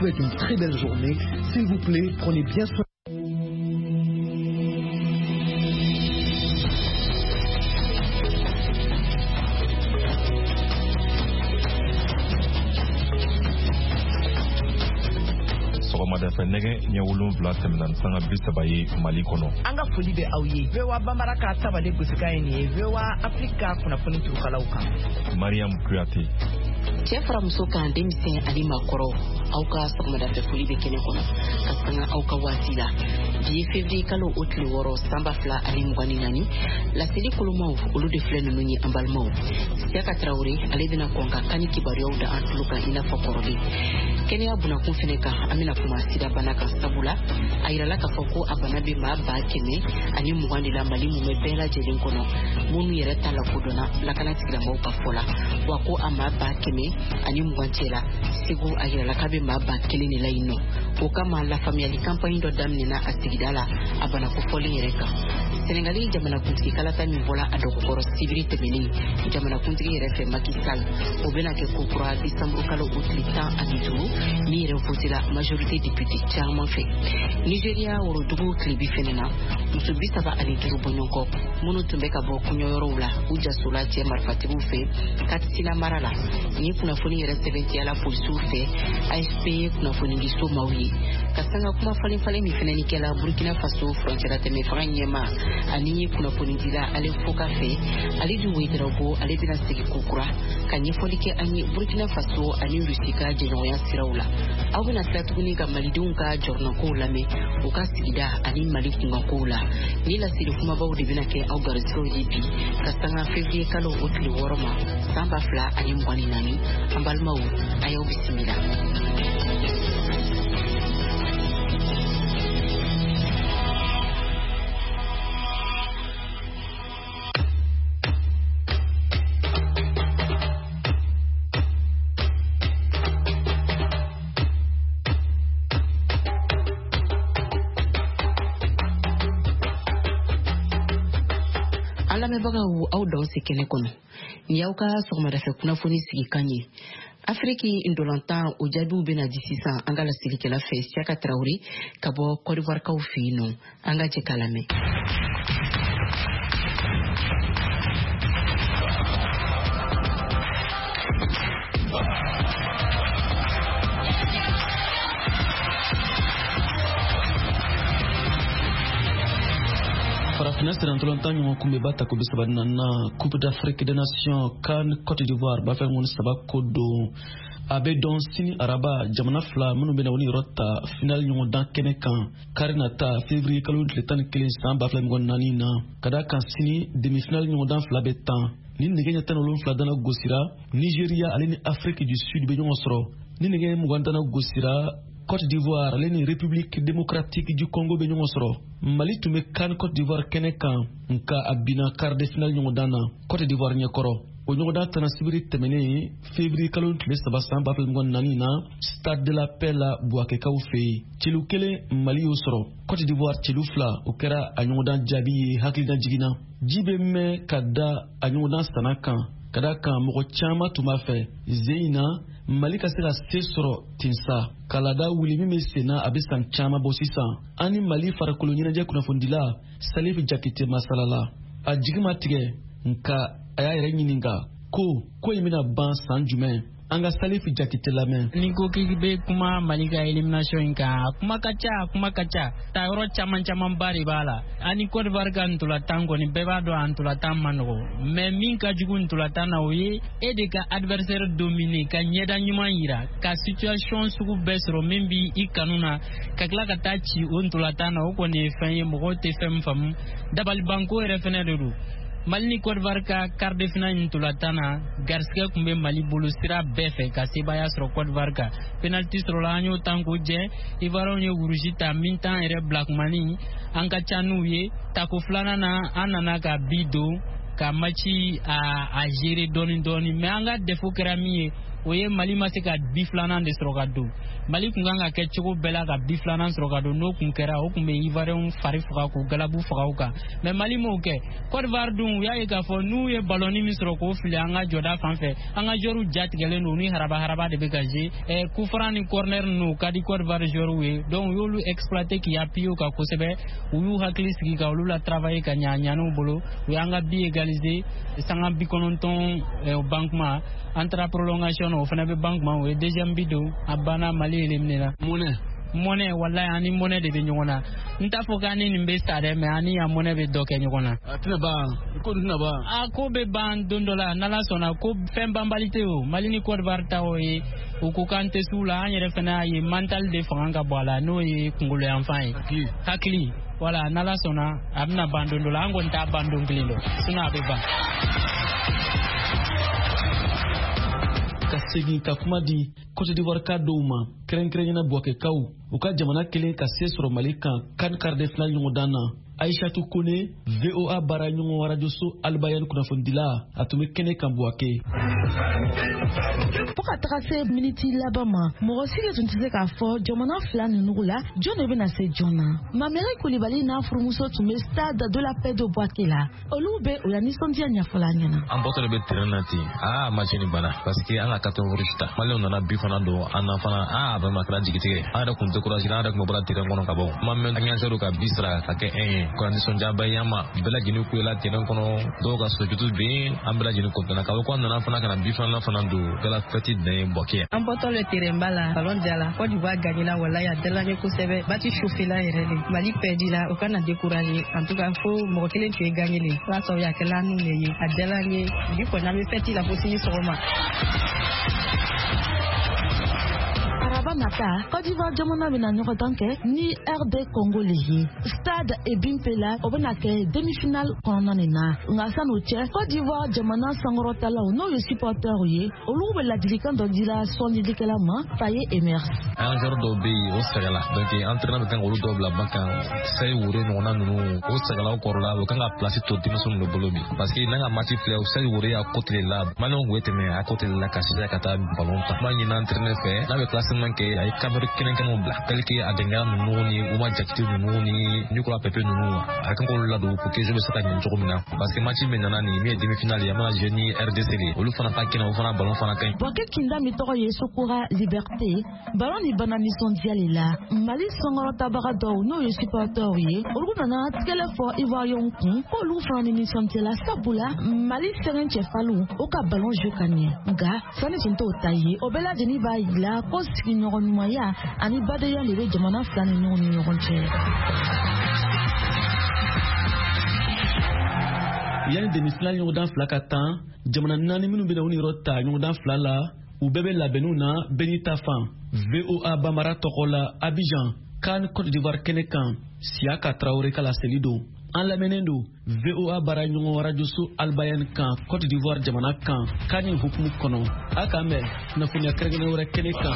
souhaite une très belle journée. S'il vous plaît, prenez bien soin. Dafa nege nyawulun vla teminan sanga bisabaye Mali kono anga foli be awye vewa bamaraka sabale gusika ni vewa Afrika kuna foni tukalauka Mariam Kuyate Chefra musoka ndemse ali makoro auka sakmada fe foli be kene kono kasanga auka wasila di février kalo otli woro samba fla ali mugani nani la seli kulumo ulu de flene nuni ambalmo siaka traoré ale dina konga kani kibario da antluka ina fakorodi kene abuna kunfeneka amina kuma sida banaka sabula ayirala ka foko abana be ma ba kene ani mugani la mali mu mebela jelin kono munu yere tala kodona la kana tikira mo ka fola wako ama ba kene ani mugantela sigo ayirala ka be ma ba kele ni la ino o kama la famille campagne do damnina asigidala abana ko foli yereka Senegali jamana kuntigi kalata min bola adoko koro sibiri temeni jamana kuntigi yere fe makisal o bena ke kokura décembre kalo utli tan abidou ni yere fotila majorité député charman fe Nigeria woro dugu klibi fenena musu bisaba ali duru bonyonko munu tumbe ka bo kunyoyoro la uja sola tie marfatibu fe katsila marala ni kuna foni yere 70 ala polisu fe AFP kuna foni ngiso mawi kasanga kuma fale mi feneni kela Burkina Faso frontière teme franyema ani kuna foni dila ale foka fe ali du wedrogo ale dina segi kokura kanyi folike ani Burkina Faso ani Rusika jenoya sirawla awuna tlatuguni ka malidunka jorno ko lame o ka sigida ani mali kunga ko la ni la siri kuma bawo de bina ke awgar siro yibi kasanga février kalo otli woroma samba fla ani mwani nani ambalmawo ayo bismillah Bagawu au danse kene kono ni auka sogmada fe kuna foni sigi kanye Afriki indolanta o jabu bena disisa anga la silike la fe siaka Traoré kabo Côte d'Ivoire ka ufino anga je kalame Farafina siran tolontan yo kumbe bata ko bisabadna na Coupe d'Afrique des Nations CAN Côte d'Ivoire ba fa ngon sabak kodo abe don sini araba jamana fla munu bena woni rotta final yo dan kene kan karinata février kalo letan kelen samba fla ngon nani na kada kan sini demi final yo dan fla betan ni ngenya tan olon fla dana gosira Nigeria aleni Afrique du Sud be ngon soro ni ngenya mu gandana gosira Côte d'Ivoire, l'Union République démocratique du Congo be ñongo soro Mali tume kan Côte d'Ivoire kene kan nka abina quart de finale ñongo dana Côte d'Ivoire ñekoro o ñongo da tana sibiri temene février kalon tume sabasa bapel ngon nani na stade de la paix la buake kaw fe cilu kele Mali yo soro Côte d'Ivoire cilu fla o kera a ñongo dan jabi hakli dan jigina jibe me kada a ñongo dan sanakan kada kan mogo chama tuma fe zeina Mali ka se ka se soro tinsa kalada wulimi me sena abisan chama bosisa ani Mali fara kolonyina je kuna fondila Salif Jakite masalala a jigima tige nka aya yere nyininga ko yimina ban san jumen anga Salif Jakite lamen niko kibe kuma Mali ka elimination ka kuma kacha ta yoro chaman bari bala ani Côte d'Ivoire kan tula tango ni beba do antula tamano mais min ka jugun tula tanawi e de ka adversaire dominé ka nyeda nyuma yira ka situation sugu besro membi ikanuna ka kla ka tachi on tula tanawo ko ne fanye mo te fem fam dabal banko refeneru Mali Côte d'Ivoire ka quart de finale tulatana garske kumbe Mali bulu sira befe ka sebaya sro Côte d'Ivoire ka penalty sro la nyo tanko je Ivoire nyo urujita mintan ere black mani anka chanu ye tako flana na anana ka bido ka machi a gérer doni mais anga defo kerami oye Mali masika biflana de sro ka do Mali kun kan ka kɛ cogo bɛɛ la ka bi filanan sɔrɔ ka don n'o kun kɛra o kun bɛ Ivoirien fari faga k'u galabu faga u kan mais Mali m'o kɛ. Côte d'Ivoire dun u y'a ye k'a fɔ n'u ye ballonni min sɔrɔ k'o fili an ka jɔda fan fɛ an ka joueurs jatigɛlen don ni haraba de bɛ ka jouer coup franc ni corner ninnu ka di Côte d'Ivoire joueurs ye donc u y'olu exploiter k'i appuyer u kan kosɛbɛ u y'u hakili sigi ka olu la travailler ka ɲa bolo u y'an ka bi égaliser sanga 90 au bankuma entre prolongation o fana bɛ bankuma o ye deuxième bi don a banna Mali éliminé la monnaie wallahi ani monnaie de bɛ ɲɔgɔn na n t'a fɔ k'ani nin bɛ sa dɛ mais ani ya monnaie bɛ dɔ kɛ ɲɔgɔn na a ko bɛ ban don dɔ la n'Ala sɔnna ko fɛn banbali tɛ o Mali ni Côte d'Ivoire ta o ye u ko k'an tɛ s'u la an yɛrɛ fana y'a ye mental de fanga ka bɔ a la n'o ye kunkolo yanfan ye hakili voilà n'Ala sɔnna a bɛna ban don dɔ la an kɔni t'a ban don kelen dɔ sinon a bɛ ban. Ka segin ka kuma di Côte d'Ivoire ka dɔw ma kɛrɛnkɛrɛnyana Bouakekaw u ka jamana kelen ka se sɔrɔ Mali kan CAN quart de finale ɲɔgɔndan na. Aïchatou Kone VOA bara ɲɔgɔn radioso Albayan kunnafonidila a tun bɛ kɛnɛ kan Bouaké. Fo ka taga se miniti laban ma mɔgɔ si de tun tɛ se k'a fɔ jamana fila ninnu la jɔn de bɛna se jɔn na. Mamɛri Kulibali n'a furumuso tun bɛ stade de la paix de Bouaké la olu bɛ o la nisɔndiya ɲɛfɔla ɲɛna. An bɔtɔ de bɛ terrain na ten match ni bana parce que an ka 14 ta Maliens nana bi fana don an na fana vraiment kɛra jigitigɛ an yɛrɛ kun découragé an yɛrɛ kun bɔra terrain kɔnɔ ka bɔ Mamɛri an ɲɛsɛrɛ ka bi sara ka kɛ 1 ko nisɔndiya yama bɛɛ lajɛlen kuyela terrain kɔnɔ dɔw ka sojutu bɛ an bɛɛ lajɛlen kɔntana ka bɔ ko an nana fana ka na bi fana don bɛɛ la fête dan Bouaké. An bɔtɔ le terrain ba la ballon jala Côte d'Ivoire gagné la wallahi a dala ne kosɛbɛ bati chauffé la yɛrɛ de Mali perdu la o kana décourager en tout cas fo mɔgɔ kelen tun ye gagné le la sɔrɔ ya kɛla nu le ye a dala ne bi ko na me fête la fo sini sɔgɔma. Araba nata Côte d'Ivoire jamana bɛna ɲɔgɔndan kɛ ni RD Congo le ye stade Ebimpela o bɛna kɛ demi-finale kɔnɔna nin na nka san'o cɛ Côte d'Ivoire jamana sankɔrɔtalaw n'o ye supporters ye olu bɛ ladilikan dɔ dira sɔnnilikɛla ma Faye Emers. An joueur dɔw bɛ yen o sɛgɛla donc entraîneur bɛ kan olu dɔw bila ban kan Sayi Wore ɲɔgɔnna ninnu o sɛgɛlaw kɔrɔla o kan ka place to denmisɛnninw de bolo bi parce que n'an ka match filɛ o Sayi Wore a côté de la Maliens kun bɛ tɛmɛ a côté de la ka se ka taa ballon ta kuma ɲini entraîneur fɛ n'a bɛ classement kɛ a ye caméra kɛnɛkɛnɛw bila tel que a dɛngɛya ninnu ni Ouma Diakité ninnu ni Nicolas Pepe ninnu a kan k'olu ladon pour que jeu bɛ se ka ɲɛ cogo min na parce que match min nana nin min ye demi-finale ye an bɛna jouer ni RDC de olu fana ta kɛnɛ o fana ballon fana ka ɲi. Bouaké Kinda min tɔgɔ ye Sokora Liberté ballon ni bana nisɔndiya le la Mali sɔngɔrɔtabaga dɔw n'o ye supporters ye olu nana tigɛlɛ fɔ Ivoiriens kun k'olu fana ni nisɔndiya la sabula Mali sɛgɛn cɛfalu o ka ballon jeu ka ɲɛ nka sani tun t'o ta ye o bɛɛ lajɛlen b'a yira ko sigiɲɔgɔn ɲumanya ani badenya de bɛ jamana fila ni ɲɔgɔn ni ɲɔgɔn cɛ. Yani demi-finale ɲɔgɔndan fila ka tan jamana 4 minnu bɛna u ni yɔrɔ ta ɲɔgɔndan fila la u bɛɛ bɛ labɛnniw na bɛɛ n'i ta fan. VOA Bambara tɔgɔ la Abidjan CAN Côte d'Ivoire kɛnɛ kan Siaka Traoré ka laseli don an lamɛnnen don VOA bara ɲɔgɔn radioso Albayan kan Côte d'Ivoire jamana kan CAN in hukumu kɔnɔ a k'an mɛn kunnafoniya kɛrɛnkɛrɛn wɛrɛ kɛnɛ kan.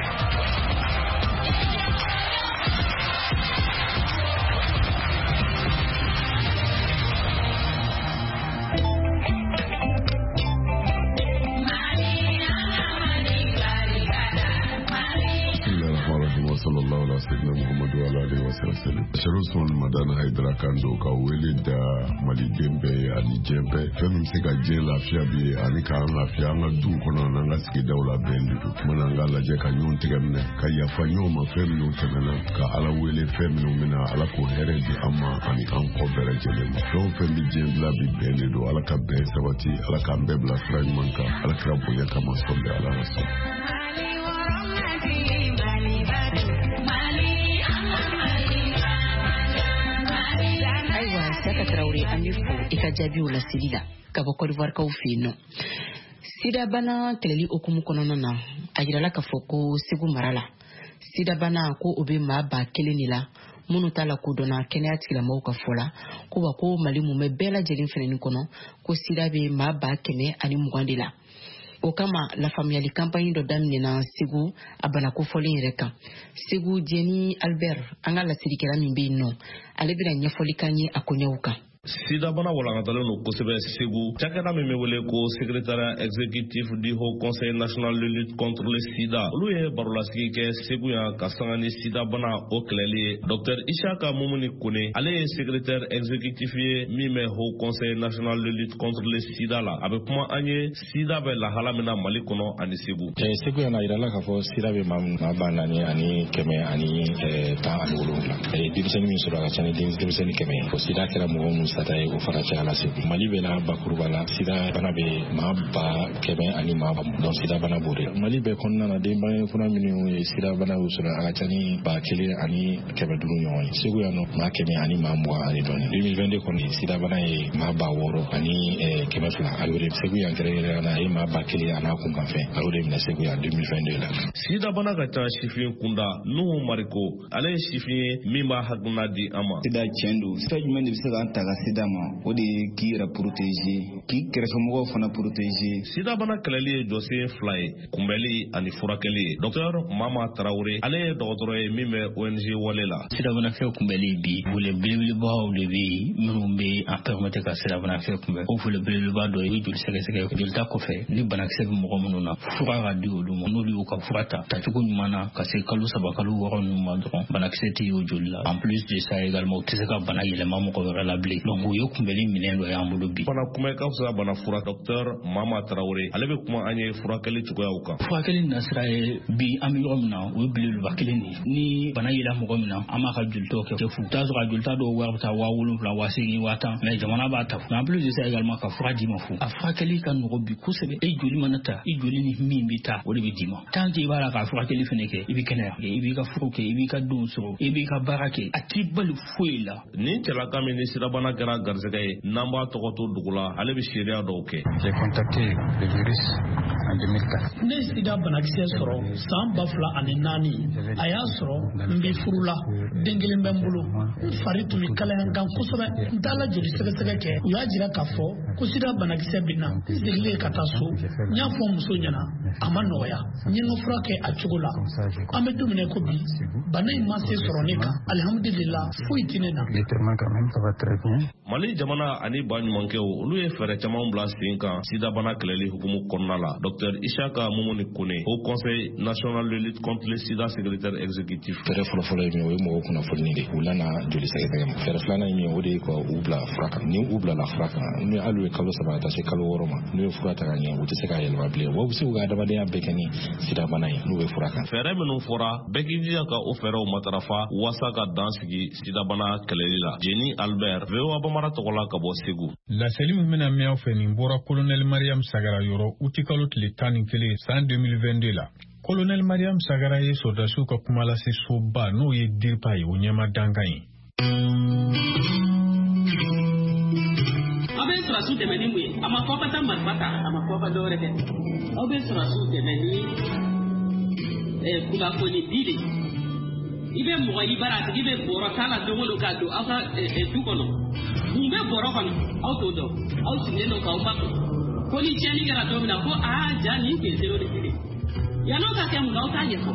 sallallahu alaihi wasallam Muhammadu alaihi wasallam Sharusman Madana Haidara Kando ka wele da Mali Dembe ani Jembe fɛn se ka diɲɛ lafiya bi ani ka an lafiya an ka du kɔnɔ n'an ka sigidaw la bɛn de don mana an ka lajɛ ka ɲɔgɔn tigɛ minɛ ka yafa ɲɔgɔn ma fɛn minnu tɛmɛna ka Ala wele fɛn minnu bɛna Ala k'o hɛrɛ di an ma ani an kɔ bɛɛ lajɛlen ma fɛn o fɛn bi diɲɛ bila bi bɛn de don Ala ka bɛn sabati Ala k'an bɛɛ bila sira ɲuman kan Ala kira bonya kama sɔli Ala rasul. Siaka Traoré an bɛ fo i ka jaabiw la seli la ka bɔ Côte d'Ivoire kaw fɛ yen nɔ. Sida bana kɛlɛli okumu kɔnɔna na a yirala k'a fɔ ko Segu mara la sida bana ko o bɛ maa 1000 de la minnu t'a la kodɔnna kɛnɛya tigilamɔgɔw ka fɔ la ko wa ko Mali mun bɛ bɛɛ lajɛlen fɛnɛ kɔnɔ ko sida bɛ maa 120 de la. O kama lafaamuyali campagne dɔ daminɛna Segu a bana kofɔlen yɛrɛ kan. Segu Jeni Albert an ka lasirikɛla min bɛ yen nɔ ale bɛna ɲɛfɔli k'an ye a koɲɛw kan. sida bana walankatalen no kosɛbɛ Segu cakɛda min bɛ wele ko secrétariat exécutif du Haut Conseil national de lutte contre le sida olu ye barolasigi kɛ Segu yan ka sanga ni sida bana o kɛlɛli ye Dr Ishaka Mumuni Kone ale ye secrétaire exécutif ye min bɛ Haut Conseil national de lutte contre le sida la a bɛ kuma an ye sida bɛ lahala min na Mali kɔnɔ ani Segu. Segu yan a yirala k'a fɔ sida bɛ maa ba naani ani kɛmɛ ani 17 denmisɛnnin min sɔrɔ a ka ca ni denmisɛnnin kɛmɛ o sida kɛra mɔgɔ minnu sata ye o fana cayala Segu. Mali bɛ na bakuruba la sida bana bɛ maa ba kɛmɛ ani maa dɔn sida bana b'o de la. Mali bɛɛ kɔnɔna na denbaya fana minnu ye sida bana y'u sɔrɔ a ka ca ni 1000 ani 500 ɲɔgɔn ye. Segu yan nɔ maa kɛmɛ ani maa 20 ani dɔɔni. 2022 kɔni sida bana ye maa ba 6 ani 200 a y'o de Segu yan kɛrɛnkɛrɛnnenya la a ye maa ba 1 ani kunkan fɛn a y'o de minɛ Segu yan 2022 la. Sida bana ka ca sifin kunda Nuhu Mariko ale ye sifin ye min b'a hakilina di an ma. Sida tiɲɛ don sira jumɛn de bɛ se k'an ta ka sida ma o de ye k'i yɛrɛ protéger k'i kɛrɛfɛmɔgɔw fana protéger. Sida bana kɛlɛli ye jɔsen 2 ye kunbɛli ani furakɛli ye. Dr Mama Traoré ale ye dɔgɔtɔrɔ ye min bɛ ONG wale la. Sida bana fɛ kunbɛli bi fole belebelebaw de bɛ minnu bɛ an permettre ka sida bana fɛ kunbɛn o fole belebeleba dɔ ye joli sɛgɛsɛgɛ jolita kɔfɛ ni banakisɛ bɛ mɔgɔ minnu na fura ka di olu ma n'olu y'u ka fura ta tacogo ɲuman na ka se kalo 3 kalo 6 ninnu ma dɔrɔn banakisɛ tɛ y'o joli la en plus de ça également u tɛ se ka bana yɛlɛma mɔgɔ wɛrɛ la bilen donc o ye kunbɛli minɛn dɔ y'an bolo bi. Fana kuma ka fisa bana fura Dr Mama Traoré ale bɛ kuma an ye furakɛli cogoyaw kan. Furakɛli nasira ye bi an bɛ yɔrɔ min na o ye belebeleba kelen de ye ni bana yela mɔgɔ min na an b'a ka jolitaw kɛ fu t'a sɔrɔ a jolita dɔw wari bɛ taa 7,000 8,000 10,000 mais jamana b'a ta fu en plus de ça également ka fura d'i ma fu a furakɛli ka nɔgɔ bi kosɛbɛ e joli mana ta i joli ni min bɛ ta o de bɛ d'i ma tant que i b'a la ka furakɛli fɛnɛ kɛ i bɛ kɛnɛya i b'i ka furu kɛ i b'i ka denw sɔrɔ i b'i ka baara kɛ a t'i bali foyi la. Ni cɛlaka min ni sirabana kɛra garisɛgɛ ye n'an b'a tɔgɔ to dugu la ale bɛ sariya dɔw kɛ. J'ai contacté le virus en 2004. Ne sida banakisɛ sɔrɔ san 2004 a y'a sɔrɔ n bɛ furu la den kelen bɛ n bolo n fari tun bɛ kalaya kan kosɛbɛ n taara joli sɛgɛsɛgɛ kɛ u y'a jira k'a fɔ ko sida banakisɛ bɛ na n seginnen ka taa so n y'a fɔ muso ɲɛna a ma nɔgɔya n ye n ka fura kɛ a cogo la an bɛ don min ko bi bana in ma se sɔrɔ ne kan alhamdulillah foyi tɛ ne na. Mali jamana ani ba ɲumankɛw olu ye fɛɛrɛ caman bila sen kan sida bana kɛlɛli hukumu kɔnɔna la. Dr Ishaka Mumuni Kone au Conseil national de lutte contre le sida secrétaire exécutif. Fɛɛrɛ fɔlɔfɔlɔ ye min o ye mɔgɔw kunnafoni de u lana joli sɛgɛsɛgɛ ma. Fɛɛrɛ filanan ye min o de ye ka u bila fura kan ni u bilala fura kan n'u hali ye kalo 3 ta se kalo 6 ma n'u ye fura ta ka ɲɛ u tɛ se ka yɛlɛma bilen wa u bɛ se u ka adamadenya bɛɛ kɛ ni sida bana ye n'u bɛ fura kan. Fɛɛrɛ minnu fɔra bɛɛ k'i jija ka o fɛɛrɛw matarafa waasa ka dan sigi sida bana kɛlɛli la. Jenny Albert VOA Bamara tɔgɔla ka bɔ Segu. Laseli min bɛna mɛn aw fɛ nin bɔra Colonel Mariam Sagara yɔrɔ uti kalo tile 11 san 2022 la. Colonel Mariam Sagara ye sɔrdasiw ka kuma lase soba n'o ye DIRPA ye o ɲɛma dankan ye. Aw bɛ sɔrɔsiw dɛmɛ ni mun ye a ma fɔ ka taa marifa ta a ma fɔ ka dɔwɛrɛ kɛ aw bɛ sɔrɔsiw dɛmɛ ni kunnafoni di de i bɛ mɔgɔ i bara a tigi bɛ bɔrɔ k'a la don o don k'a don aw ka du kɔnɔ mun bɛ bɔrɔ kɔnɔ aw t'o dɔn aw sigilen don k'aw ma ko ni tiɲɛni kɛra don min na ko ja nin tun ye terroriste de yan'aw ka kɛ mun na aw t'a ɲɛfɔ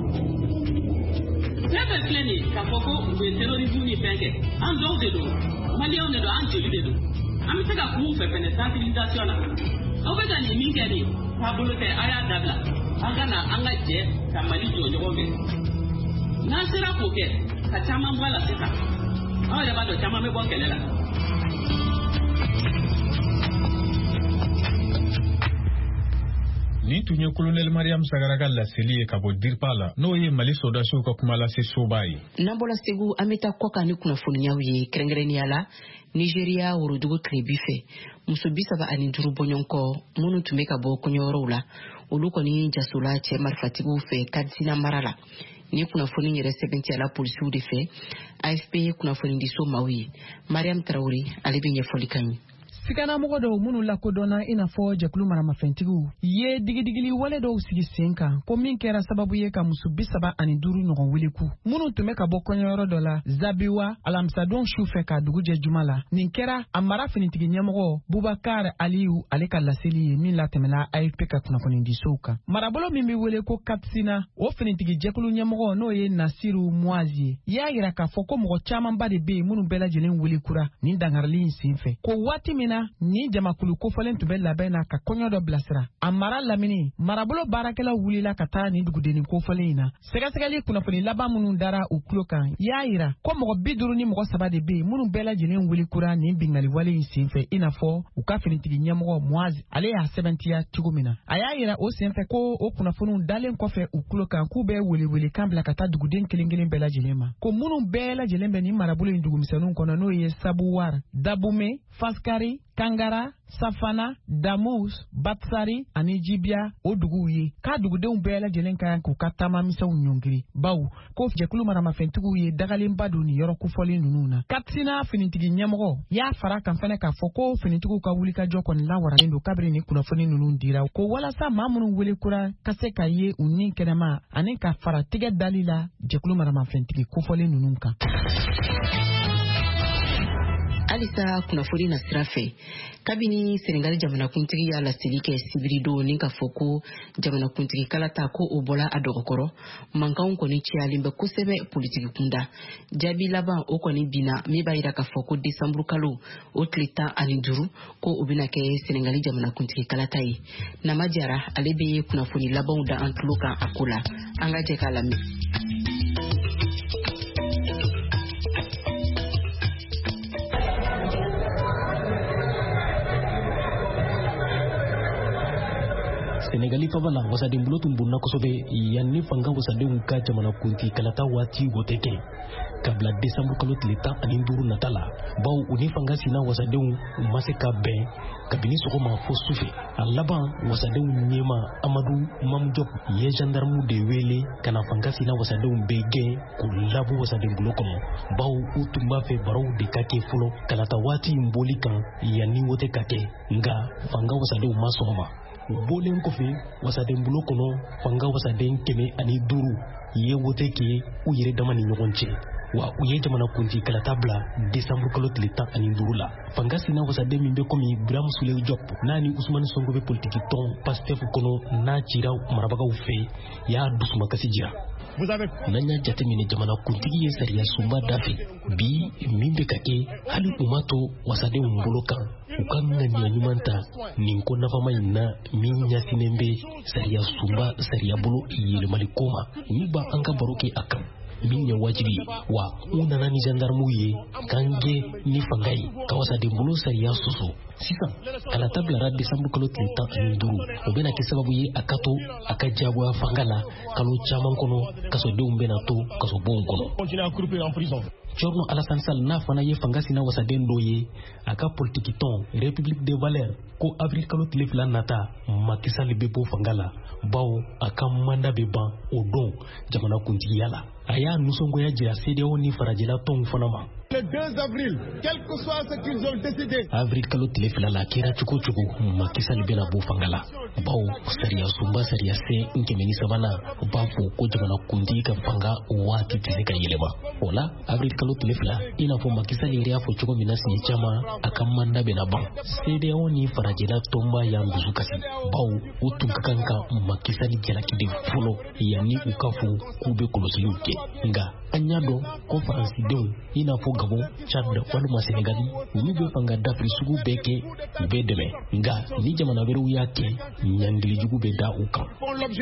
fɛn bɛɛ filɛ nin ye k'a fɔ ko u ye terrorisme ni fɛn kɛ an dɔw de don maliyɛnw de don an joli de don an bɛ se ka kuma u fɛ fɛnɛ sensibilisation na aw bɛ ka nin min kɛ nin taabolo tɛ a y'a dabila an ka na an ka jɛ ka Mali jɔ ɲɔgɔn fɛ n'an sera k'o kɛ ka caman bɔ a la sisan aw yɛrɛ b'a dɔn caman bɛ bɔ kɛlɛ la. Nin tun ye Colonel Mariam Sagara ka laseli ye ka bɔ DIRPA la n'o ye Mali sɔrdasiw ka kuma lase soba ye. N'an bɔra Segu an bɛ taa kɔ kan ni kunnafoniyaw ye kɛrɛnkɛrɛnnenya la Nigeria worodugu Tilebi fɛ muso 35 bɔɲɔgɔnkɔ minnu tun bɛ ka bɔ kɔɲɔyɔrɔw la olu kɔni jasola cɛ marifatigiw fɛ Kadisina mara la. Ni kunnafoni yɛrɛ sɛbɛntiyala polisiw de fɛ AFP ye kunnafoni di so maaw ye Mariam Traoré ale bɛ ɲɛfɔli kan ye. Sikana mɔgɔ dɔw minnu lakodɔnna i n'a fɔ jɛkulu maramafɛntigiw ye digidigili wale dɔw sigi sen kan ko min kɛra sababu ye ka muso 35 ɲɔgɔn weleku minnu tun bɛ ka bɔ kɔɲɔyɔrɔ dɔ la Zabiwa alamisadon su fɛ ka dugu jɛ juma la. Nin kɛra a mara finitigi ɲɛmɔgɔ Bubakar Aliyu ale ka laseli ye min latɛmɛla AFP ka kunnafoni disow kan. Marabolo min bɛ wele ko Katsina o finitigi jɛkulu ɲɛmɔgɔ n'o ye Nasiru Muazi y'a yira k'a fɔ ko mɔgɔ camanba de bɛ yen minnu bɛɛ lajɛlen welekura nin dangarili in sen fɛ. Ko waati min na ni jamakulu kofɔlen tun bɛ labɛn na ka kɔɲɔ dɔ bilasira a mara lamini marabolo baarakɛlaw wulila ka taa nin dugudennin kofɔlen in na. Sɛgɛsɛgɛli kunnafoni laban minnu dara u tulo kan y'a yira ko mɔgɔ 50 ni mɔgɔ 3 de bɛ yen minnu bɛɛ lajɛlen welekura nin bingaliwale in sen fɛ i n'a fɔ u ka finitigi ɲɛmɔgɔ Muazi ale y'a sɛbɛntiya cogo min na. A y'a yira o sen fɛ ko o kunnafoniw dalen kɔfɛ u tulo kan k'u bɛ welewele kan bila ka taa duguden kelen kelen bɛɛ lajɛlen ma. Ko minnu bɛɛ lajɛlen bɛ nin marabolo in dugumisɛnninw kɔnɔ n'o ye Sabuwar, Dabume, Faskari, Kangara, Safana, Damus, Batsari ani Jibia o duguw ye k'a dugudenw bɛɛ lajɛlen kan k'u ka taamamisɛnw ɲɔngiri baw ko jɛkulu maramafɛntigiw ye dagalenba don nin yɔrɔ kofɔlen ninnu na. Katsina finitigi ɲɛmɔgɔ y'a fara kan fɛnɛ k'a fɔ ko finitigiw ka wulikajɔ kɔni lawaralen don kabiri ni kunnafoni ninnu dira ko walasa maa minnu welekura ka se ka ye u nin kɛnɛma ani ka fara tigɛ dali la jɛkulu maramafɛntigi kofɔlen ninnu kan. Alisa kunnafoni na sira fɛ kabini Senegal jamanakuntigi y'a laseli kɛ sibiri don ni ka fɔ ko jamanakuntigi kalata ko o bɔla a dɔgɔkɔrɔ mankanw kɔni cayalen bɛ kosɛbɛ politiki kunda. Jaabi laban o kɔni bina min b'a yira ka fɔ ko desanburu kalo o tile 15 ko o bɛna kɛ Senegal jamanakuntigi kalata ye. Nama Jara ale bɛ kunnafoni labanw da an tulo kan a ko la an ka jɛ k'a lamɛn. Senegali fabala wasaden bulotun bunna kosobe yanni fanga wasaden ka jamana kunti kalata wati woteke kabla desambu kalo tile 15 natala baw uni fanga sina wasaden mase ka ben kabini sogoma fo sufe alaban wasaden nyema Amadou Mamdiop ye gendarme de wele kana fanga sina wasaden bege ko labu wasaden bulokono baw utumba fe baraw de kake fulo kalata wati mboli kan yanni wote kake nga fanga wasaden masoma bolen kofi wasaden bulo kono fanga wasaden 105 ye wote ke u yere dama ni ɲɔgɔn cɛ wa u ye jamana kunti kalata bila desambu kalo tile 15 la fanga sina wasaden min be komi Birame Souleye Diop nani Ousmane Sonko be politiki ton Pastef kono na cira marabagaw fe ya dusuma kasi jira nanya jatemine jamana kuntigi ye sariya sumba dafe bi min be ka kɛ hali umato wasaden bolo kan u ka ŋaniya ɲuman ta nin ko nafama in na min ɲasinen be sariya sumba sariya bolo yɛlɛmali ko ma olu ba an ka baro kɛ a kan min ye wajibi wa u nana ni gendarmew ye kange ni fanga ye ka wasaden bolo sariya soso sisan kalata bilara desambu kalo tile 15 o bena kɛ sababu ye a ka to a ka jagoya fanga la kalo caman kɔnɔ kasodenw bena to kasobonw kɔnɔ. Corno Alassane Sall n'a fana ye fanga sina wasaden dɔ ye a ka politiki tɔn République des Valeurs ko avril kalo tile 2 nata Macky Sall bɛ bɔ fanga la baw a ka manda bɛ ban o don jamana kuntigiya la a y'a nisɔngoya jira CEDEAO ni farajɛla tɔnw fana ma. Le 2 avril, quel que soit ce qu'ils ont décidé. Avril kalo tile 2 la kɛra cogo cogo Macky Sall bɛna bɔ fanga la baw sariya sunba sariya se nkɛmɛ ni 3 b'a fɔ ko jamana kuntigi ka fanga waati tɛ se ka yɛlɛma o la avril kalo tile 2 i n'a fɔ Macky Sall yɛrɛ y'a fɔ cogo min na siɲɛ caman a ka manda bɛna ban CEDEAO ni farajɛla tɔnba y'an dusu kasi baw u tun ka kan ka Macky Sall jalakiden fɔlɔ yanni u ka fɔ k'u bɛ kɔlɔsiliw kɛ nka an y'a dɔn ko faransidenw i n'a fɔ Gabon, Tchad walima Senegal olu bɛ fanga dafiri sugu bɛɛ kɛ u bɛ dɛmɛ nka ni jamana wɛrɛw y'a kɛ ɲangilijugu bɛ da u kan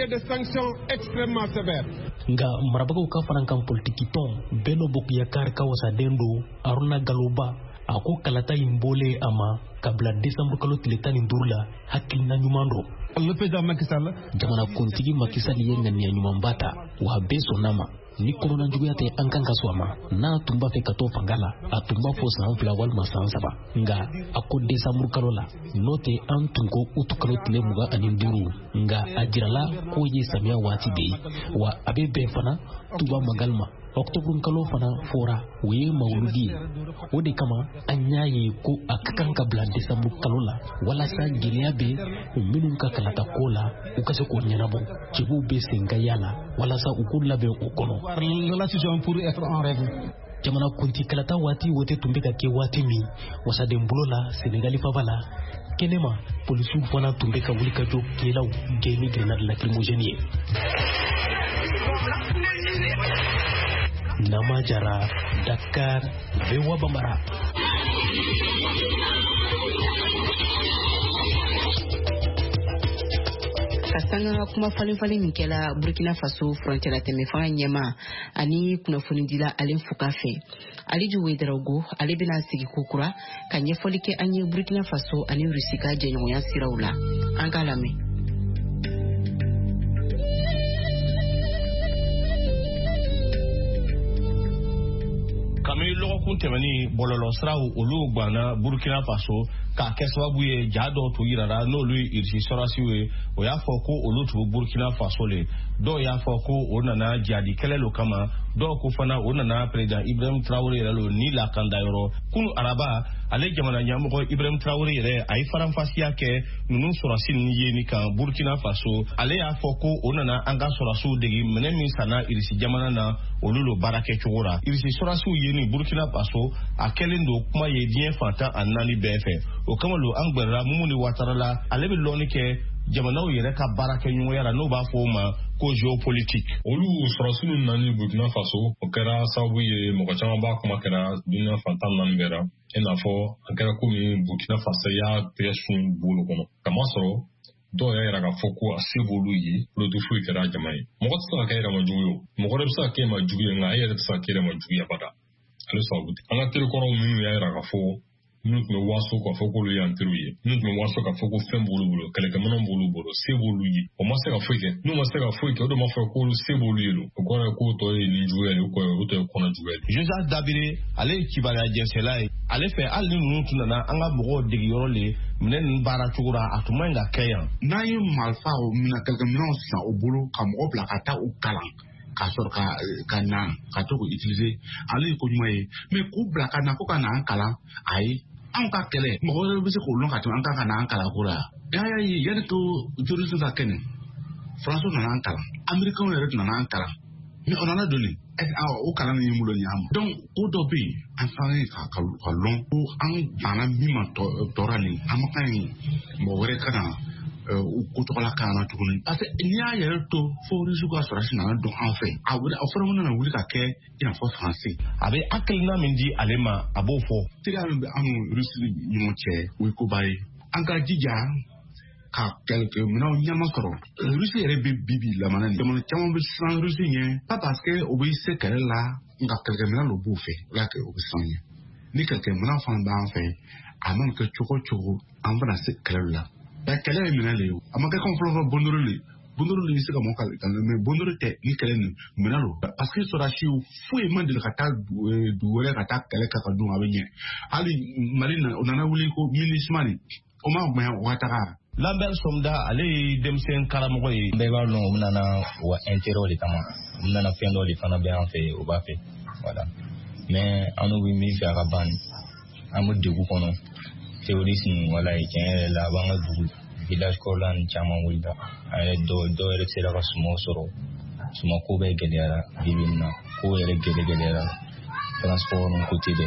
nka marabagaw ka farankan politiki tɔn Benno Bokk Yakaar ka wasaden do Aruna Galoba a ko kalata in bɔlen a ma kabila desambu kalo tile 15 la hakilina ɲuman do. Jamana kuntigi Macky Sall ye ŋaniya ɲumanba ta wa a bɛɛ sɔnn'a ma ni kɔnɔna juguya tɛ an kan ka sɔn a ma n'a tun b'a fɛ ka to fanga la a tun b'a fɔ san 2 walima san 3 nka a ko desamuru kalo la n'o tɛ an tun ko utu kalo tile 25 nka a jirala k'o ye samiya waati de ye wa a bɛ bɛn fana Tuba Magal ma octobre kalo fana fora o ye mawludi o de kama an y'a ye ko a ka kan ka bila décembre kalo la walasa gɛlɛya bɛ minnu ka kalata ko la u ka se k'o ɲɛnabɔ cɛw bɛ sen ka yala walasa u k'u labɛn o kɔnɔ. La situation pour être en règle. Jamana kunti kalata waati o tɛ tun bɛ ka kɛ waati min wasaden bolo la Senegali faba la kɛnɛma polisiw fana tun bɛ ka wuli ka jɔ kɛlaw gɛn ni grenade lacrymogène ye. Nama Jara, Dakar, VOA Bambara. Kasanga kuma falen min kɛla Burkina Faso frontière tɛmɛ fanga ɲɛma ani kunnafoni dila Alen Fuka fɛ. Aliju Wederago ale bɛna sigi kokura ka ɲɛfɔli kɛ an ye Burkina Faso ani Russie ka jɛɲɔgɔnya siraw la. An ka lamɛn. Kami lɔgɔkun tɛmɛni bɔlɔlɔ siraw olu gbanna Burkina Faso k'a kɛ sababu ye ja dɔw tun yirara n'olu ye irisi sɔrɔsiw ye o y'a fɔ ko olu tun Burkina Faso le dɔw y'a fɔ ko o nana jadi kɛlɛ lo kama dɔw ko fana o nana président Ibrahim Traoré yɛrɛ lo ni lakanda yɔrɔ kunu araba ale jamana ɲɛmɔgɔ Ibrahim Traoré yɛrɛ a ye faranfasiya kɛ ninnu sɔrɔsi ninnu ye ni kan Burkina Faso ale y'a fɔ ko o nana an ka sɔrɔsiw degi minɛ min sanna irisi jamana na olu lo baara kɛ cogo la irisi sɔrɔsiw ye ni Burkina Faso a kɛlen do kuma ye diɲɛ fantan a naani bɛɛ fɛ o kama lo an gbɛrɛla Mumu ni Ouattara la ale bɛ lɔnni kɛ jamanaw yɛrɛ ka baara kɛ ɲɔgɔnya la n'o b'a fɔ o ma ko géopolitique. Olu sɔrɔsiw nani Burkina Faso o kɛra sababu ye mɔgɔ caman b'a kuma kɛra diɲɛ fantan naani bɛɛ la i n'a fɔ a kɛra komi Burkina Faso y'a tɛgɛ sun bolo kɔnɔ kamasɔrɔ dɔw y'a yɛrɛ k'a fɔ ko a se b'olu ye olu tɛ foyi kɛra jama ye mɔgɔ tɛ se ka kɛ yɛrɛ ma jugu ye o mɔgɔ wɛrɛ bɛ se ka kɛ ma jugu ye nka e yɛrɛ tɛ se ka kɛ yɛrɛ ma jugu ye abada ale sababu tɛ an ka terikɔrɔw minnu y'a yɛrɛ k'a fɔ minnu tun bɛ waso k'a fɔ k'olu y'an teriw ye minnu tun bɛ waso k'a fɔ ko fɛn b'olu bolo kɛlɛkɛminɛw b'olu bolo se b'olu ye o ma se ka foyi kɛ n'u ma se ka foyi kɛ o de ma fɔ k'olu se b'olu ye o kɔrɔ ye k'o tɔ ye nin juguya ye o tɔ ye kɔnɔ juguya ye. Joseph Dabire ale ye kibaruya jɛnsɛla ye ale fɛ hali ni ninnu tun nana an ka mɔgɔw degi yɔrɔ le minɛ ninnu baara cogo la a tun man ɲi ka kɛ yan. N'an ye marifa minɛ kɛlɛkɛminɛw san o bolo ka mɔgɔ bila ka taa u kalan k'a sɔrɔ ka na ka to k'o utiliser ale ye ko ɲuman ye mais k'u bila ka na ko ka na an kalan ayi an ka kɛlɛ mɔgɔ wɛrɛ bɛ se k'o lɔn ka tɛmɛ an ka na an kalan ko la y'a ye yanni ko terrorisme ka kɛ nin Faransiw nana an kalan Américains yɛrɛ tun nana an kalan mais o nana don nin o kalan nin ye bolo nin ma donc ko dɔ bɛ yen an kan ye ka lɔn ko an banna min ma tɔɔrɔ nin an ma kan ye mɔgɔ wɛrɛ ka na ko tɔgɔla kan na tuguni parce que n'i y'a yɛrɛ to fo Rusiw ka sɔrɔsi nana don an fɛ a fɔra mun nana wuli ka kɛ i n'a fɔ Faransi a bɛ hakilina min di ale ma a b'o fɔ teriya min bɛ an ni Rusi ɲɔgɔn cɛ o ye koba ye an ka jija ka kɛlɛkɛminɛw ɲɛnama sɔrɔ Rusi yɛrɛ bɛ bibi lamana nin jamana caman bɛ siran Rusi ɲɛ pas parce que o bɛ se kɛlɛ la nka kɛlɛkɛminɛw dɔ b'u fɛ o la kɛ o bɛ siran ɲɛ ni kɛlɛkɛminɛw fana b'an fɛ a mana kɛ cogo cogo an bɛna se kɛlɛ la kɛlɛ ye minɛ le ye a ma kɛ kan fɔlɔ bondoro le bɛ se ka mɔgɔ kalan mais bondoro tɛ ni kɛlɛ nin minɛ lo parce que sɔrɔsiw foyi man deli ka taa du wɛrɛ ka taa kɛlɛ kɛ ka dun a bɛ ɲɛ hali Mali na o nana wuli ko MINUSMA o ma bonya o ka taga. Lambert Somda ale ye denmisɛn karamɔgɔ ye. Bɛɛ b'a dɔn u nana wa intérêt de kama u nana fɛn dɔ de fana bɛ an fɛ o b'a fɛ voilà mais an n'u bɛ min fɛ a ka ban an bɛ degun kɔnɔ terrorisme wala tiɲɛ yɛrɛ la a b'an ka dugu village kɔrɔla ni caman wulila a yɛrɛ dɔw yɛrɛ sera ka sumaw sɔrɔ suma ko bɛɛ gɛlɛyara bibi in na ko yɛrɛ gɛlɛyara transport ni côté bɛɛ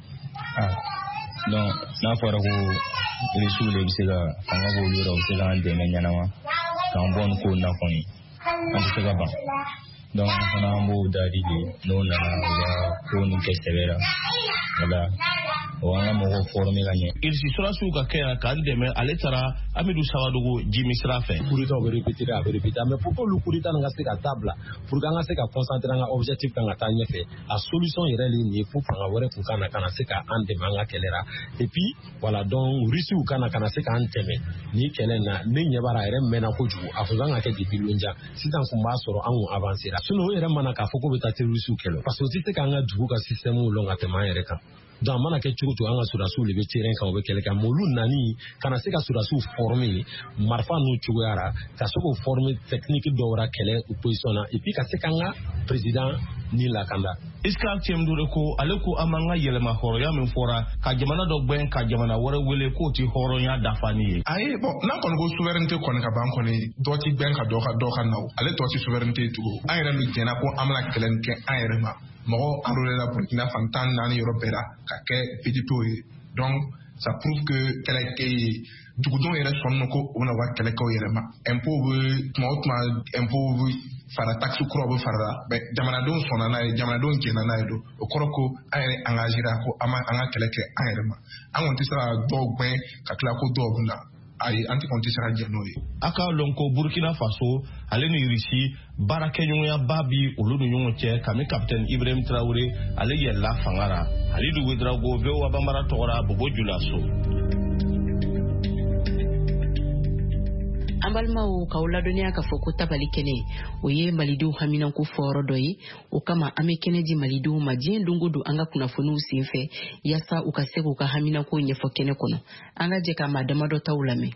donc n'a fɔra ko Rusiw de bɛ se ka fanga b'olu yɔrɔ u bɛ se k'an dɛmɛ ɲɛnama k'an bɔ nin ko in na kɔni an tɛ se ka ban donc an fana an b'o dari de n'o nana u ka ko nin kɛ sɛbɛ la voilà o an ka mɔgɔw former ka ɲɛ. Irisi sɔrɔsiw ka kɛ yan k'an dɛmɛ ale taara Amidu Sagadogo Jimi sira fɛ. Coup d'État bɛ répéter a bɛ répéter mais pour que olu coup d'État ka se ka taa bila pour que an ka se ka concentrer an ka objectif kan ka taa ɲɛfɛ a solution yɛrɛ le nin ye fo fanga wɛrɛ kun ka na se ka an dɛmɛ an ka kɛlɛ la et puis voilà donc Rusiw ka na se ka an dɛmɛ ni kɛlɛ na ne ɲɛ b'a la a yɛrɛ mɛnna kojugu a kun kan ka kɛ depuis lonja sisan kun b'a sɔrɔ an kun avancera sinon o yɛrɛ mana k'a fɔ k'o bɛ taa terroriste kɛlɛ parce que o tɛ se k'an ka dugu ka système lɔn ka tɛmɛ an yɛrɛ kan donc mana ke cogo to an ka sɔrɔdasiw de bɛ terrain kan o bɛ kɛlɛ kɛ mais olu nani kana se ka sɔrɔdasiw former marifa n'u cogoyara ka se k'o former technique dɔw wɛrɛ kɛlɛ opposition na et puis ka se k'an ka président ni lakanda. Iska Tiemdure ko ale ko an man ka yɛlɛma hɔrɔnya min fɔra ka jamana dɔ gbɛn ka jamana wɛrɛ wele k'o ti hɔrɔnya dafani ye. Ayi bon n'an kɔni ko souveraineté kɔni ka ban kɔni dɔ ti gbɛn ka dɔ ka naw ale tɔ ti souveraineté tugu an yɛrɛ min jɛna ko an bɛna kɛlɛ nin kɛ an yɛrɛ ma mɔgɔ enrôlé Burkina fan 14 yɔrɔ bɛɛ la ka kɛ PDPO ye donc ça prouve que kɛlɛ kɛ dugudenw yɛrɛ sɔnni ko u bɛna u ka kɛlɛkɛw yɛrɛ ma impôt bɛ tuma o tuma impôt bɛ fara taxe kuraw bɛ fara la mais jamanadenw sɔnna n'a ye jamanadenw jɛnna n'a ye don o kɔrɔ ko an yɛrɛ engagera ko an ka kɛlɛ kɛ an yɛrɛ ma an kɔni tɛ se ka dɔw gbɛn ka tila ko dɔw bɛ na ayi an tɛ kɔni tɛ se ka jɛ n'o ye. A ka dɔn ko Burkina Faso ale ni Irisi baarakɛɲɔgɔnya ba bi olu ni ɲɔgɔn cɛ kabini capitaine Ibrahim Traoré ale yɛlɛla fanga la Halidu Ouedraogo VOA Bambara tɔgɔra Bobo Julaso. An balimaw k'aw ladɔnniya k'a fɔ ko tabali kɛnɛ o ye malidenw haminanko fɔyɔrɔ dɔ ye o kama an bɛ kɛnɛ di malidenw ma diɲɛ don o don an ka kunnafoniw senfɛ yaasa u ka se k'u ka haminanko ɲɛfɔ kɛnɛ kɔnɔ an ka jɛ ka maa damadɔ taw lamɛn.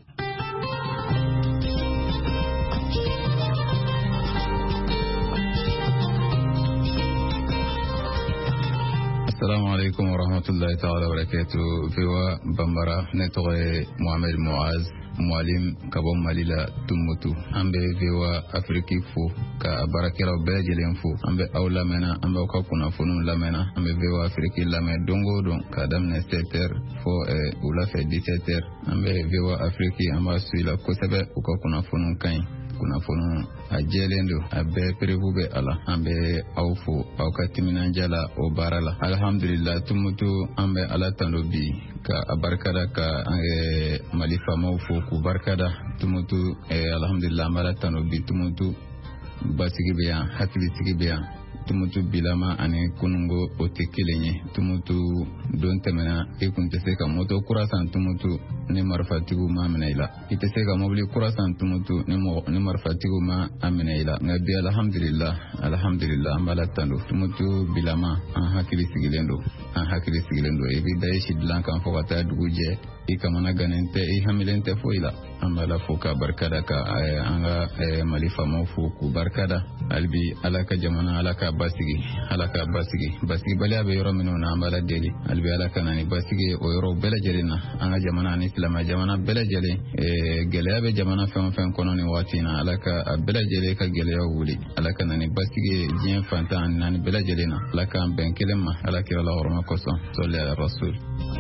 Assalamu alaikum wa rahmatullahi ta'ala wa barakatuh. VOA Bambara ne tɔgɔ ye Mohamed Moaz Mualim ka bɔ Mali la Tumutu. An bɛ VOA Afrique fo ka baarakɛlaw bɛɛ lajɛlen fo. An bɛ aw lamɛnna an bɛ aw ka kunnafoniw lamɛnna. An bɛ VOA Afrique lamɛn don o don k'a daminɛ 7h fo wula fɛ 17h. An bɛ VOA Afrique an b'a suit la kosɛbɛ u ka kunnafoniw ka ɲi. Kunnafoniw a jɛlen don a bɛɛ perewu bɛ a la. An bɛ aw fo aw ka timinandiya la o baara la. Alhamdulillah Tumutu an bɛ Ala tando bi ka a barikada ka Mali faamaw fo k'u barikada. Tumutu alhamdulillah an bɛ Ala tando bi Tumutu basigi bɛ yan hakilisigi bɛ yan. Tumutu bilama ani kunungo o tɛ kelen ye. Tumutu don tɛmɛna e kun tɛ se ka moto kura san Tumutu ni marifatigiw ma minɛ i la. I tɛ se ka mobili kura san Tumutu ni marifatigiw ma a minɛ i la. Nka bi alhamdulillah an b'a la tando. Tumutu bilama an hakili sigilen don. I bɛ da i si dilan kan fɔ ka taa dugu jɛ. I kamana gannen tɛ i hamilen tɛ foyi la. An b'a la fo ka barikada ka an ka Mali faamaw fo k'u barikada. Hali bi Ala ka jamana Ala ka basigi basigibaliya bɛ yɔrɔ minnu na an b'a la deli. Hali bi Ala ka na ni basigi o yɔrɔ bɛɛ lajɛlen na an ka jamana ani silamɛ jamana bɛɛ lajɛlen. Gɛlɛya bɛ jamana fɛn o fɛn kɔnɔ nin waati in na Ala ka a bɛɛ lajɛlen ka gɛlɛyaw wuli. Ala ka na ni basigi diɲɛ fantan ani naani bɛɛ lajɛlen na. Ala k'an bɛn kelen ma Ala kira la hɔrɔma kosɔn sɔli ala rasul.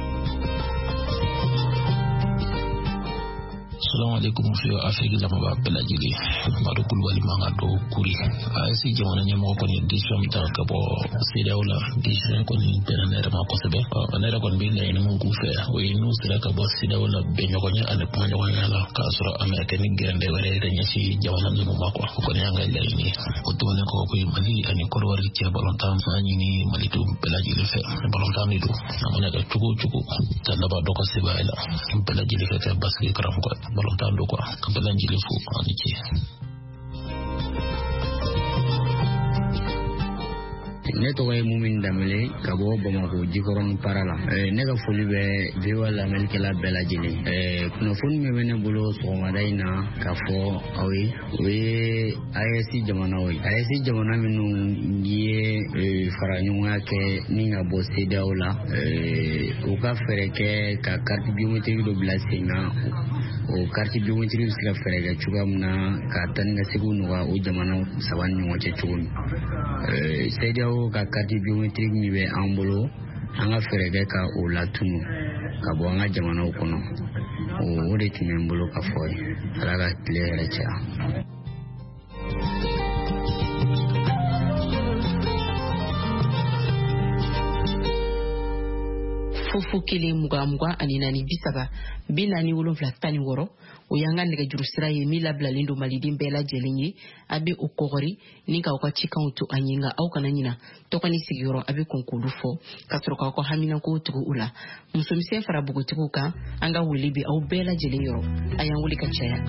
Assalamu alaikum fiyo Afrique lamaba bɛɛ lajɛlen Madu Kulubali man ka dɔw kuri AES jamana ɲɛmɔgɔ kɔni ye décision min ta ka bɔ CEDEAO la décision kɔni bɛnna ne yɛrɛ ma kosɛbɛ ne yɛrɛ kɔni bɛ laɲini min k'u fɛ o ye n'u sera ka bɔ CEDEAO la bɛnɲɔgɔnya ani kumaɲɔgɔnya la k'a sɔrɔ an bɛ kɛ ni gɛrɛndɛ wɛrɛ ye ka ɲɛsin jamana ninnu ma quoi o kɔni y'an ka laɲini ye o tɛmɛnen kɔ ko Mali ani Côte d'Ivoire cɛ balontan an ɲini malidenw bɛɛ lajɛlen fɛ balontan de don a mana kɛ cogo o cogo ta laban dɔ ka sebaaya la bɛɛ lajɛlen fɛ kɛ basigi karamɔgɔ balontan do quoi ka bɛɛ lajɛlen fo ani ce. Ne tɔgɔ ye Mumin Damele ka bɔ Bamako Jikɔrɔni para la. Ne ka foli bɛ VOA lamɛnnikɛla bɛɛ lajɛlen. Kunnafoni min bɛ ne bolo sɔgɔmada in na k'a fɔ aw ye o ye AES jamanaw ye. AES jamana minnu ye fara ɲɔgɔnya kɛ ni ka bɔ CEDEAO la u ka fɛɛrɛ kɛ ka carte biométrique dɔ bila sen kan. O carte biométrique bɛ se ka fɛɛrɛ kɛ cogoya min na ka taa ni ka seginw nɔgɔya o jamana saba ni ɲɔgɔn cɛ cogo min. CEDEAO ka carte biométrique min bɛ an bolo an ka fɛɛrɛ kɛ ka o latunu ka bɔ an ka jamanaw kɔnɔ o de tun bɛ n bolo ka fɔ ye Ala ka tile yɛrɛ caya. Fufu kelen muga ani nani bisaba binani wolonfila tani woro o yanga nɛgɛjuru sira ye min labilalen don maliden bɛɛ lajɛlen ye a bɛ o kɔgɔri ni k'aw ka cikanw to an ye nka aw kana ɲina tɔgɔ ni sigiyɔrɔ a bɛ kɔn k'olu fɔ ka sɔrɔ k'aw ka haminankow tugu u la musomisɛn fara bogotigiw kan an ka wele bi aw bɛɛ lajɛlen yɔrɔ a y'an wele ka caya.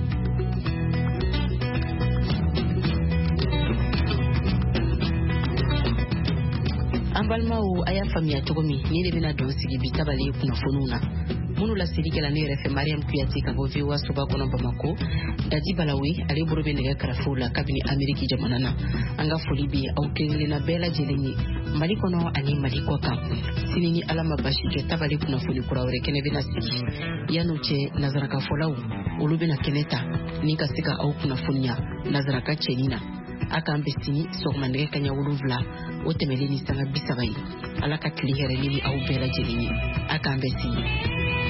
an balimaw a y'a faamuya cogo min ni de bɛna don sigi bi tabali kunnafoniw na minnu laselikɛla ne yɛrɛ fɛ Mariam Kuyate ka bɔ VOA soba kɔnɔ Bamako, Dadi Balawi ale bolo bɛ nɛgɛ karafow la kabini Ameriki jamana na. An ka foli bi aw kelenkelenna bɛɛ lajɛlen ye Mali kɔnɔ ani Mali kɔ kan. Sini ni Ala ma basi kɛ tabali kunnafoni kura wɛrɛ kɛnɛ bɛna sigi. Yan'o cɛ nazaraka fɔlaw olu bɛna kɛnɛ ta ni ka se ka aw kunnafoniya nazaraka cɛni na. A k'an bɛ sini sɔgɔma nɛgɛ kaɲɛ 7 o tɛmɛlen ni sanga 30 ye. Ala ka tile hɛrɛ ni aw bɛɛ lajɛlen ye. A k'an bɛ sini.